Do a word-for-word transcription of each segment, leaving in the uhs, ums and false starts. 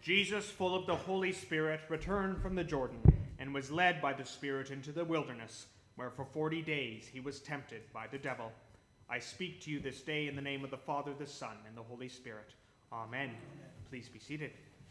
Jesus, full of the Holy Spirit, returned from the Jordan and was led by the Spirit into the wilderness, where for forty days he was tempted by the devil. I speak to you this day in the name of the Father, the Son, and the Holy Spirit. Amen. Please be seated.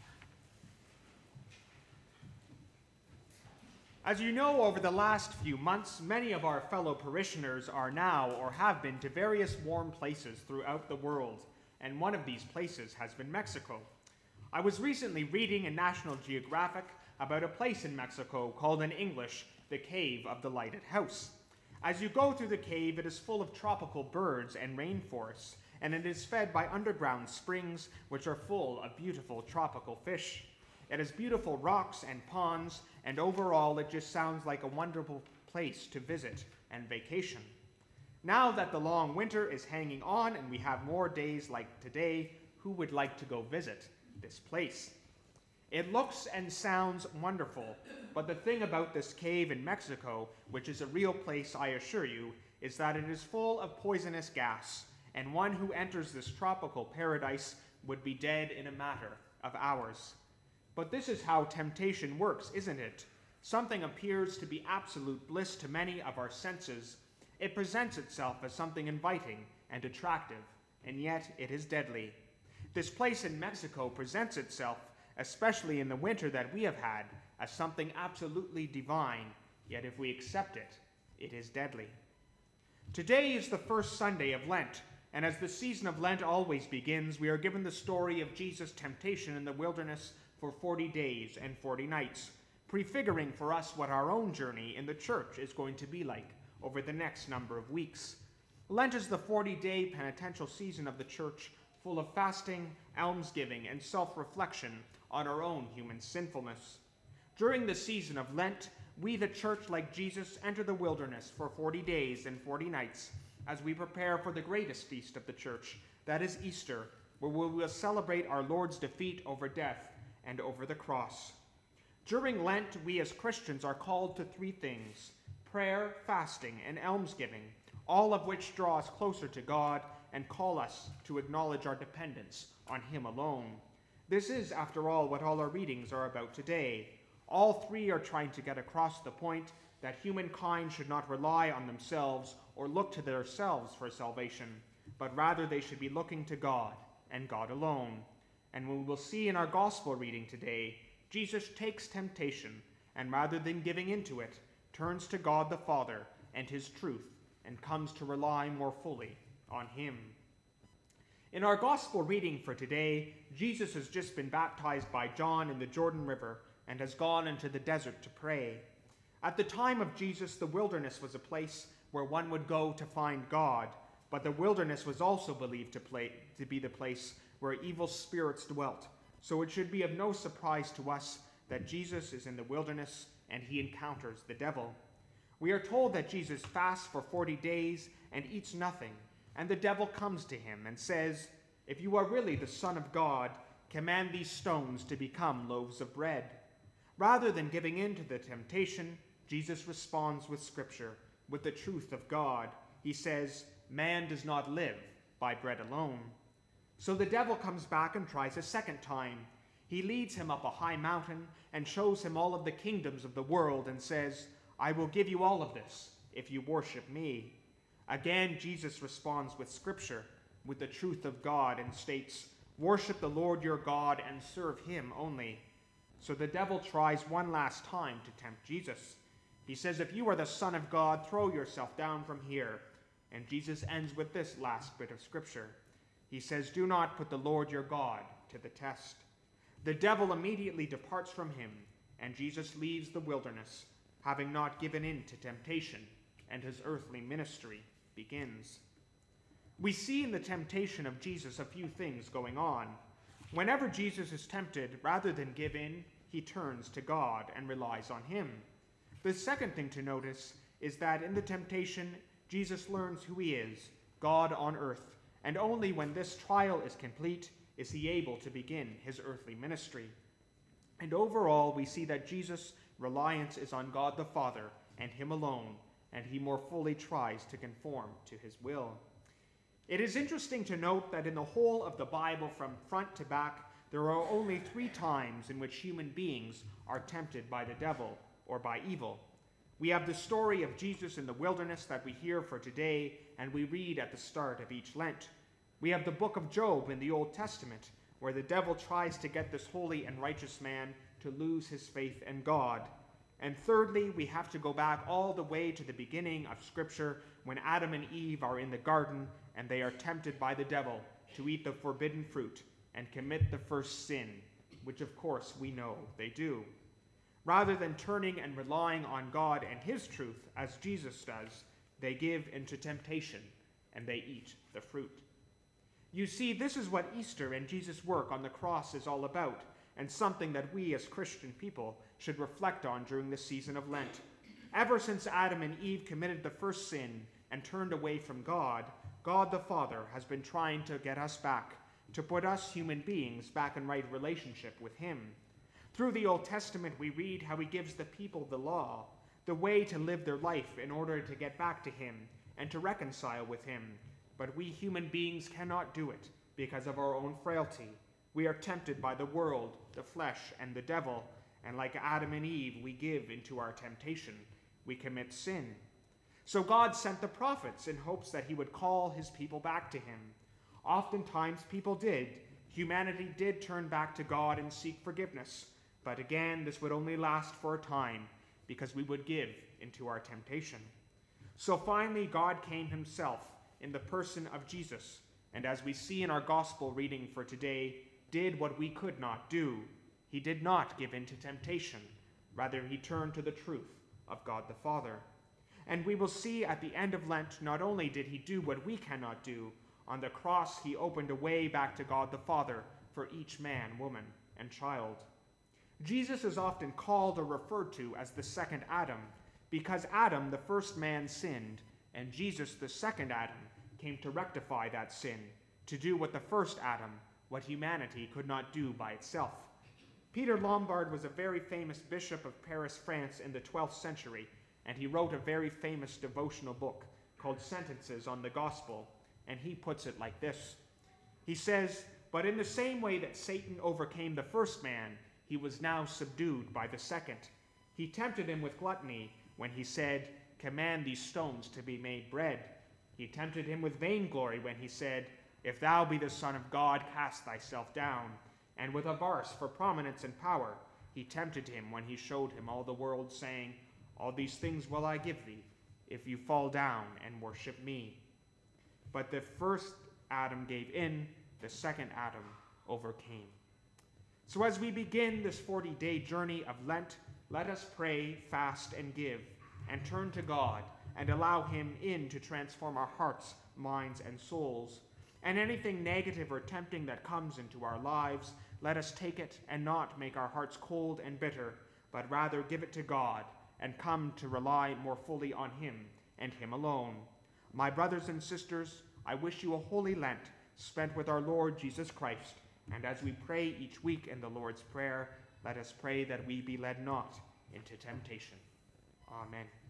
As you know, over the last few months, many of our fellow parishioners are now or have been to various warm places throughout the world, and one of these places has been Mexico. I was recently reading in National Geographic about a place in Mexico called in English, the Cave of the Lighted House. As you go through the cave, it is full of tropical birds and rainforests, and it is fed by underground springs which are full of beautiful tropical fish. It has beautiful rocks and ponds, and overall it just sounds like a wonderful place to visit and vacation. Now that the long winter is hanging on and we have more days like today, who would like to go visit this place? It looks and sounds wonderful, but the thing about this cave in Mexico, which is a real place I assure you, is that it is full of poisonous gas, and one who enters this tropical paradise would be dead in a matter of hours. But this is how temptation works, isn't it? Something appears to be absolute bliss to many of our senses. It presents itself as something inviting and attractive, and yet it is deadly. This place in Mexico presents itself, especially in the winter that we have had, as something absolutely divine, yet if we accept it, it is deadly. Today is the first Sunday of Lent, and as the season of Lent always begins, we are given the story of Jesus' temptation in the wilderness for forty days and forty nights, prefiguring for us what our own journey in the church is going to be like over the next number of weeks. Lent is the forty-day penitential season of the church, full of fasting, almsgiving, and self-reflection on our own human sinfulness. During the season of Lent, we, the church, like Jesus, enter the wilderness for forty days and forty nights as we prepare for the greatest feast of the church, that is Easter, where we will celebrate our Lord's defeat over death and over the cross. During Lent, we as Christians are called to three things: prayer, fasting, and almsgiving, all of which draw us closer to God and call us to acknowledge our dependence on Him alone. This is, after all, what all our readings are about today. All three are trying to get across the point that humankind should not rely on themselves or look to themselves for salvation, but rather they should be looking to God and God alone. And we will see in our gospel reading today, Jesus takes temptation and rather than giving into it, turns to God the Father and His truth and comes to rely more fully on Him. In our gospel reading for today, Jesus has just been baptized by John in the Jordan River and has gone into the desert to pray. At the time of Jesus, the wilderness was a place where one would go to find God, but the wilderness was also believed to, play, to be the place where evil spirits dwelt. So it should be of no surprise to us that Jesus is in the wilderness and he encounters the devil. We are told that Jesus fasts for forty days and eats nothing, and the devil comes to him and says, "If you are really the Son of God, command these stones to become loaves of bread." Rather than giving in to the temptation, Jesus responds with Scripture, with the truth of God. He says, "Man does not live by bread alone." So the devil comes back and tries a second time. He leads him up a high mountain and shows him all of the kingdoms of the world and says, "I will give you all of this if you worship me." Again, Jesus responds with Scripture, with the truth of God, and states, "Worship the Lord your God and serve Him only." So the devil tries one last time to tempt Jesus. He says, "If you are the Son of God, throw yourself down from here." And Jesus ends with this last bit of Scripture. He says, "Do not put the Lord your God to the test." The devil immediately departs from him, and Jesus leaves the wilderness, having not given in to temptation, and his earthly ministry begins. We see in the temptation of Jesus a few things going on. Whenever Jesus is tempted, rather than give in, he turns to God and relies on Him. The second thing to notice is that in the temptation, Jesus learns who He is, God on earth, and only when this trial is complete is He able to begin His earthly ministry. And overall, we see that Jesus' reliance is on God the Father and Him alone, and he more fully tries to conform to His will. It is interesting to note that in the whole of the Bible, from front to back, there are only three times in which human beings are tempted by the devil or by evil. We have the story of Jesus in the wilderness that we hear for today, and we read at the start of each Lent. We have the book of Job in the Old Testament, where the devil tries to get this holy and righteous man to lose his faith in God. And thirdly, we have to go back all the way to the beginning of Scripture, when Adam and Eve are in the garden and they are tempted by the devil to eat the forbidden fruit and commit the first sin, which of course we know they do. Rather than turning and relying on God and his truth, as Jesus does, they give into temptation and they eat the fruit. You see, this is what Easter and Jesus' work on the cross is all about, and something that we as Christian people should reflect on during the season of Lent. Ever since Adam and Eve committed the first sin and turned away from God, God the Father has been trying to get us back, to put us human beings back in right relationship with him. Through the Old Testament, we read how he gives the people the law, the way to live their life in order to get back to him and to reconcile with him. But we human beings cannot do it because of our own frailty. We are tempted by the world, the flesh, and the devil, and like Adam and Eve, we give into our temptation. We commit sin. So God sent the prophets in hopes that he would call his people back to him. Oftentimes people did. Humanity did turn back to God and seek forgiveness. But again, this would only last for a time because we would give into our temptation. So finally, God came himself in the person of Jesus, and as we see in our gospel reading for today, did what we could not do. He did not give in to temptation. Rather, he turned to the truth of God the Father. And we will see at the end of Lent, not only did he do what we cannot do, on the cross he opened a way back to God the Father for each man, woman, and child. Jesus is often called or referred to as the second Adam, because Adam, the first man, sinned, and Jesus, the second Adam, came to rectify that sin, to do what the first Adam, what humanity could not do by itself. Peter Lombard was a very famous bishop of Paris, France in the twelfth century, and he wrote a very famous devotional book called Sentences on the Gospel, and he puts it like this. He says, "But in the same way that Satan overcame the first man, he was now subdued by the second. He tempted him with gluttony when he said, 'Command these stones to be made bread.' He tempted him with vainglory when he said, 'If thou be the Son of God, cast thyself down.' And with avarice for prominence and power, he tempted him when he showed him all the world, saying, 'All these things will I give thee, if you fall down and worship me.' But the first Adam gave in, the second Adam overcame." So as we begin this forty-day journey of Lent, let us pray, fast, and give, and turn to God, and allow him in to transform our hearts, minds, and souls. And anything negative or tempting that comes into our lives, let us take it and not make our hearts cold and bitter, but rather give it to God and come to rely more fully on him and him alone. My brothers and sisters, I wish you a holy Lent spent with our Lord Jesus Christ. And as we pray each week in the Lord's Prayer, let us pray that we be led not into temptation. Amen.